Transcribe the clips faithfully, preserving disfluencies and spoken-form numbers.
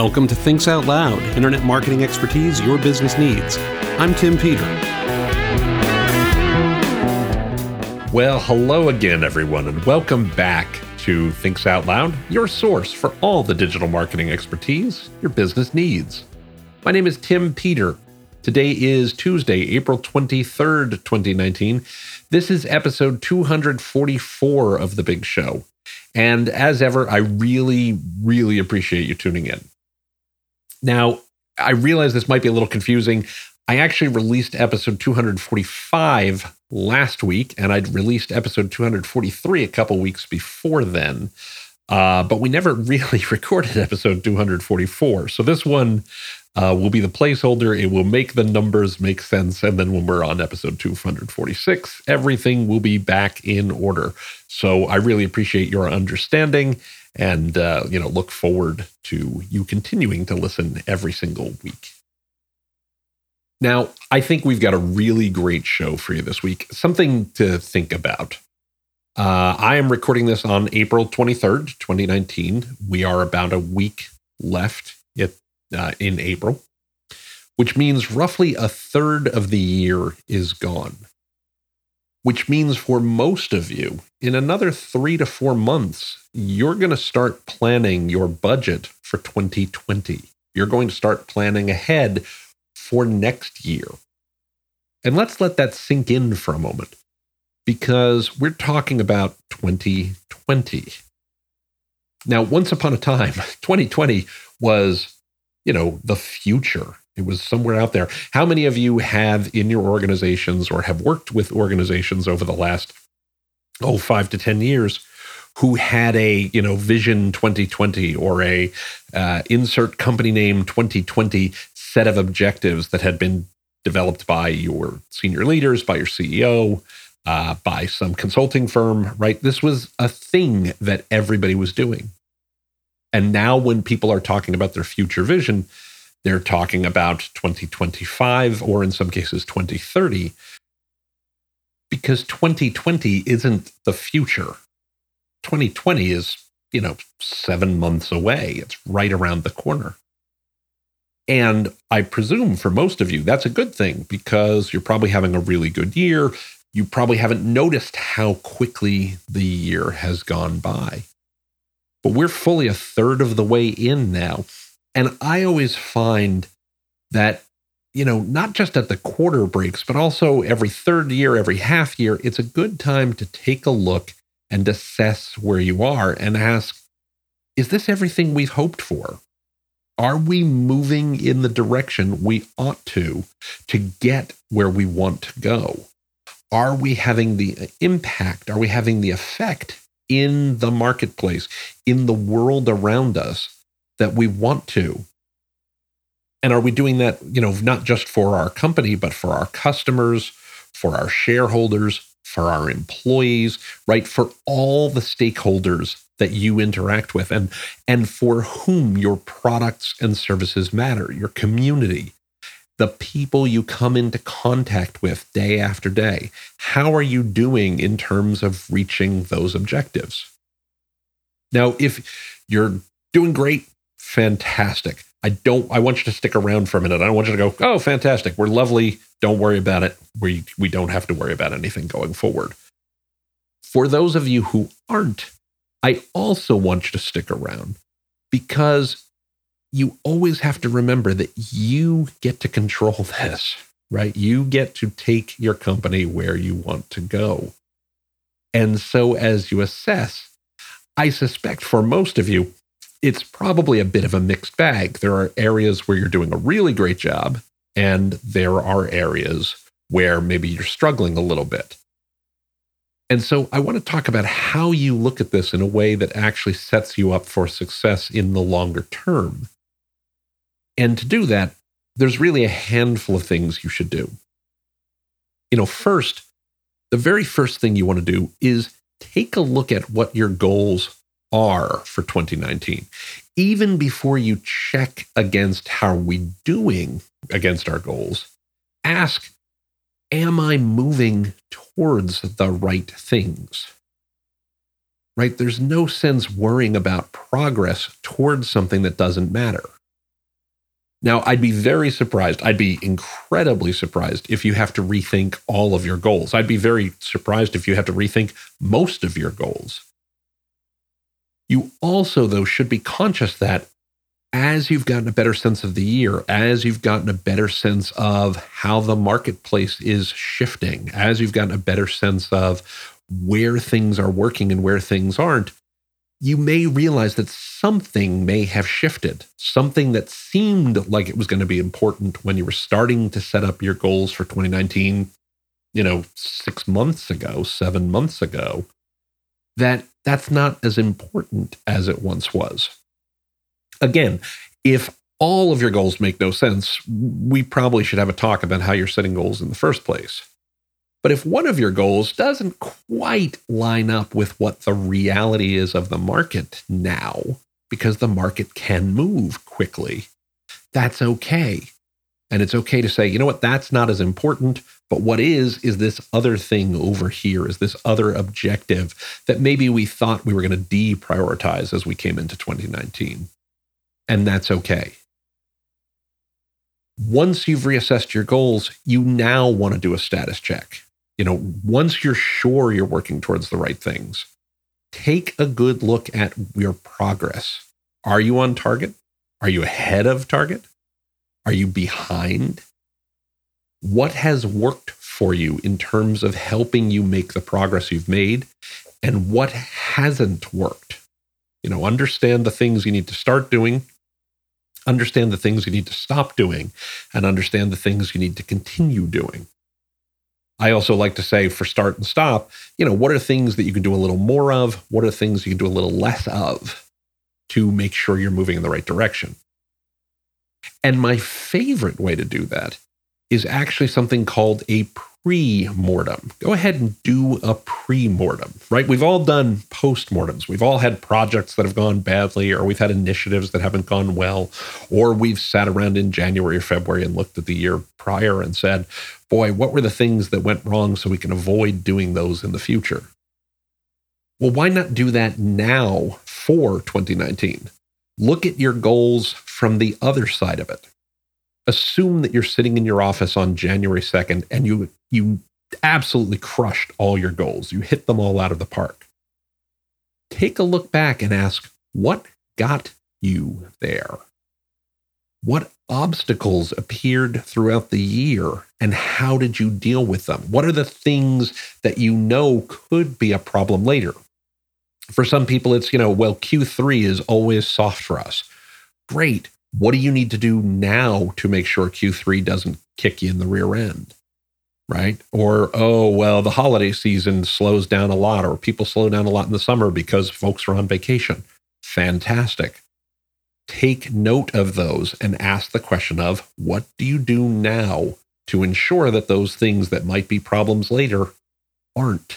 Welcome to Thinks Out Loud, internet marketing expertise your business needs. I'm Tim Peter. Well, hello again, everyone, and welcome back to Thinks Out Loud, your source for all the digital marketing expertise your business needs. My name is Tim Peter. Today is Tuesday, April twenty-third, twenty nineteen. This is episode two hundred forty-four of The Big Show. And as ever, I really, really appreciate you tuning in. Now, I realize this might be a little confusing. I actually released episode two hundred forty-five last week, and I'd released episode two hundred forty-three a couple weeks before then. Uh, but we never really recorded episode two hundred forty-four. So this one uh, will be the placeholder. It will make the numbers make sense. And then when we're on episode two hundred forty-six, everything will be back in order. So I really appreciate your understanding and, uh, you know, look forward to you continuing to listen every single week. Now, I think we've got a really great show for you this week. Something to think about. Uh, I am recording this on April twenty-third, twenty nineteen. We are about a week left it, uh, in April, which means roughly a third of the year is gone. Which means for most of you, in another three to four months, you're going to start planning your budget for twenty twenty. You're going to start planning ahead for next year. And let's let that sink in for a moment, because we're talking about twenty twenty. Now, once upon a time, twenty twenty was, you know, the future. It was somewhere out there. How many of you have in your organizations or have worked with organizations over the last, oh, five to ten years who had a, you know, Vision twenty twenty or a uh, insert company name twenty twenty set of objectives that had been developed by your senior leaders, by your C E O, uh, by some consulting firm, right? This was a thing that everybody was doing. And now when people are talking about their future vision, they're talking about twenty twenty-five or in some cases twenty thirty, because twenty twenty isn't the future. twenty twenty is, you know, seven months away. It's right around the corner. And I presume for most of you, that's a good thing because you're probably having a really good year. You probably haven't noticed how quickly the year has gone by. But we're fully a third of the way in now. And I always find that, you know, not just at the quarter breaks, but also every third year, every half year, it's a good time to take a look and assess where you are and ask, is this everything we've hoped for? Are we moving in the direction we ought to, to get where we want to go? Are we having the impact? Are we having the effect in the marketplace, in the world around us that we want to? And are we doing that, you know, not just for our company, but for our customers, for our shareholders, for our employees, right? For all the stakeholders that you interact with and, and for whom your products and services matter, your community, the people you come into contact with day after day. How are you doing in terms of reaching those objectives? Now, if you're doing great, fantastic. I don't, I want you to stick around for a minute. I don't want you to go, oh, fantastic. We're lovely. Don't worry about it. We, we don't have to worry about anything going forward. For those of you who aren't, I also want you to stick around because you always have to remember that you get to control this, right? You get to take your company where you want to go. And so as you assess, I suspect for most of you, it's probably a bit of a mixed bag. There are areas where you're doing a really great job, and there are areas where maybe you're struggling a little bit. And so I want to talk about how you look at this in a way that actually sets you up for success in the longer term. And to do that, there's really a handful of things you should do. You know, first, the very first thing you want to do is take a look at what your goals are for twenty nineteen. Even before you check against how are we doing against our goals, ask, am I moving towards the right things? Right? There's no sense worrying about progress towards something that doesn't matter. Now, I'd be very surprised. I'd be incredibly surprised if you have to rethink all of your goals. I'd be very surprised if you have to rethink most of your goals. You also, though, should be conscious that as you've gotten a better sense of the year, as you've gotten a better sense of how the marketplace is shifting, as you've gotten a better sense of where things are working and where things aren't, you may realize that something may have shifted. Something that seemed like it was going to be important when you were starting to set up your goals for twenty nineteen, you know, six months ago, seven months ago, that that's not as important as it once was. Again, if all of your goals make no sense, we probably should have a talk about how you're setting goals in the first place. But if one of your goals doesn't quite line up with what the reality is of the market now, because the market can move quickly, that's okay. And it's okay to say, you know what, that's not as important, but what is, is this other thing over here, is this other objective that maybe we thought we were going to deprioritize as we came into twenty nineteen. And that's okay. Once you've reassessed your goals, you now want to do a status check. You know, once you're sure you're working towards the right things, take a good look at your progress. Are you on target? Are you ahead of target? Are you behind? What has worked for you in terms of helping you make the progress you've made? And what hasn't worked? You know, understand the things you need to start doing, understand the things you need to stop doing, and understand the things you need to continue doing. I also like to say for start and stop, you know, what are things that you can do a little more of? What are things you can do a little less of to make sure you're moving in the right direction? And my favorite way to do that is actually something called a pre-mortem. Go ahead and do a pre-mortem, right? We've all done post-mortems. We've all had projects that have gone badly, or we've had initiatives that haven't gone well, or we've sat around in January or February and looked at the year prior and said, boy, what were the things that went wrong so we can avoid doing those in the future? Well, why not do that now for twenty nineteen? Look at your goals from the other side of it. Assume that you're sitting in your office on January second and you you absolutely crushed all your goals. You hit them all out of the park. Take a look back and ask, what got you there? What obstacles appeared throughout the year and how did you deal with them? What are the things that you know could be a problem later? For some people, it's, you know, well, Q three is always soft for us. Great. What do you need to do now to make sure Q three doesn't kick you in the rear end, right? Or, oh, well, the holiday season slows down a lot, or people slow down a lot in the summer because folks are on vacation. Fantastic. Take note of those and ask the question of, what do you do now to ensure that those things that might be problems later aren't?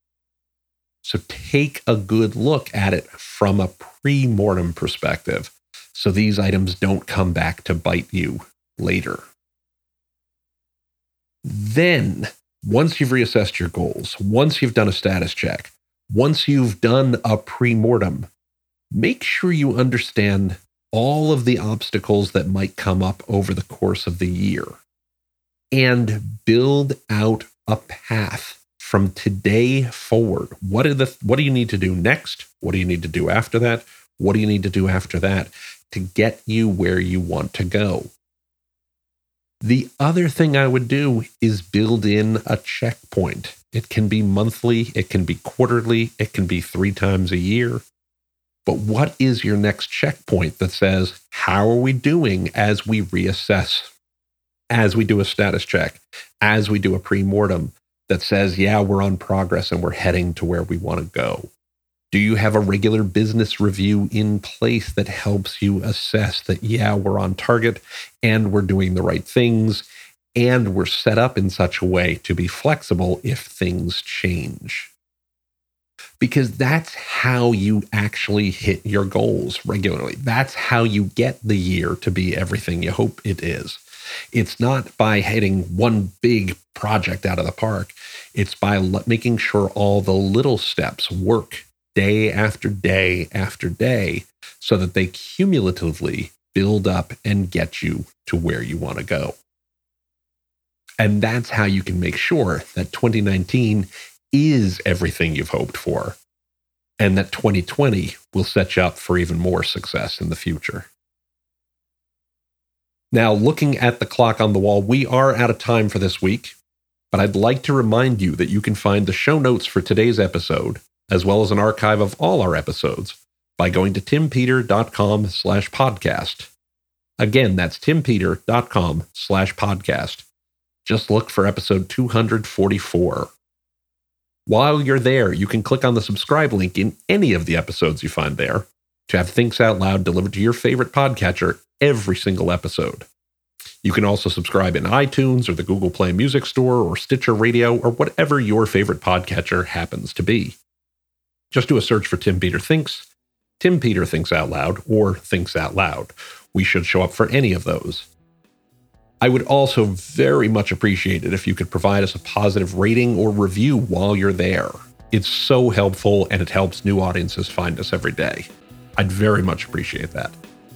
So take a good look at it from a pre-mortem perspective, so these items don't come back to bite you later. Then, once you've reassessed your goals, once you've done a status check, once you've done a pre-mortem, make sure you understand all of the obstacles that might come up over the course of the year and build out a path from today forward. What are the what do you need to do next? What do you need to do after that? What do you need to do after that to get you where you want to go? The other thing I would do is build in a checkpoint. It can be monthly, it can be quarterly, it can be three times a year. But what is your next checkpoint that says, how are we doing as we reassess, as we do a status check, as we do a pre-mortem that says, yeah, we're on progress and we're heading to where we want to go? Do you have a regular business review in place that helps you assess that, yeah, we're on target and we're doing the right things and we're set up in such a way to be flexible if things change? Because that's how you actually hit your goals regularly. That's how you get the year to be everything you hope it is. It's not by hitting one big project out of the park. It's by l- making sure all the little steps work day after day after day so that they cumulatively build up and get you to where you want to go. And that's how you can make sure that twenty nineteen is everything you've hoped for, and that twenty twenty will set you up for even more success in the future. Now, looking at the clock on the wall, we are out of time for this week, but I'd like to remind you that you can find the show notes for today's episode, as well as an archive of all our episodes, by going to timpeter.com slash podcast. Again, that's timpeter.com slash podcast. Just look for episode two forty-four. While you're there, you can click on the subscribe link in any of the episodes you find there to have Thinks Out Loud delivered to your favorite podcatcher every single episode. You can also subscribe in iTunes or the Google Play Music Store or Stitcher Radio or whatever your favorite podcatcher happens to be. Just do a search for Tim Peter Thinks, Tim Peter Thinks Out Loud, or Thinks Out Loud. We should show up for any of those. I would also very much appreciate it if you could provide us a positive rating or review while you're there. It's so helpful and it helps new audiences find us every day. I'd very much appreciate that.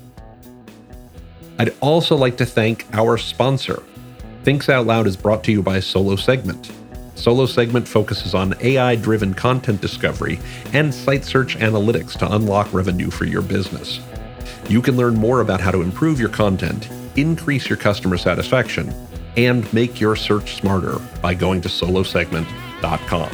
I'd also like to thank our sponsor. Thinks Out Loud is brought to you by Solo Segment. Solo Segment focuses on A I-driven content discovery and site search analytics to unlock revenue for your business. You can learn more about how to improve your content, increase your customer satisfaction, and make your search smarter by going to solo segment dot com.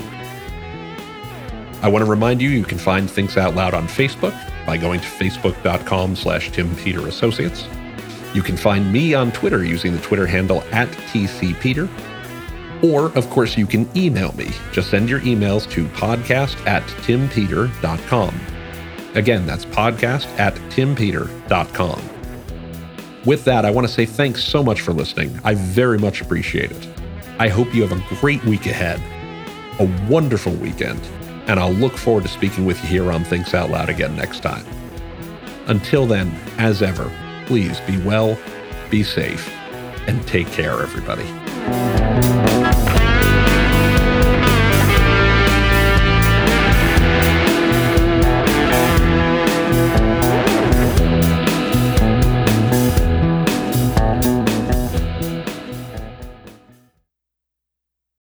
I want to remind you, you can find Thinks Out Loud on Facebook by going to facebook.com slash Tim Peter Associates. You can find me on Twitter using the Twitter handle at T C Peter. Or, of course, you can email me. Just send your emails to podcast at timpeter dot com. Again, that's podcast at timpeter dot com. With that, I want to say thanks so much for listening. I very much appreciate it. I hope you have a great week ahead, a wonderful weekend, and I'll look forward to speaking with you here on Thinks Out Loud again next time. Until then, as ever, please be well, be safe, and take care, everybody.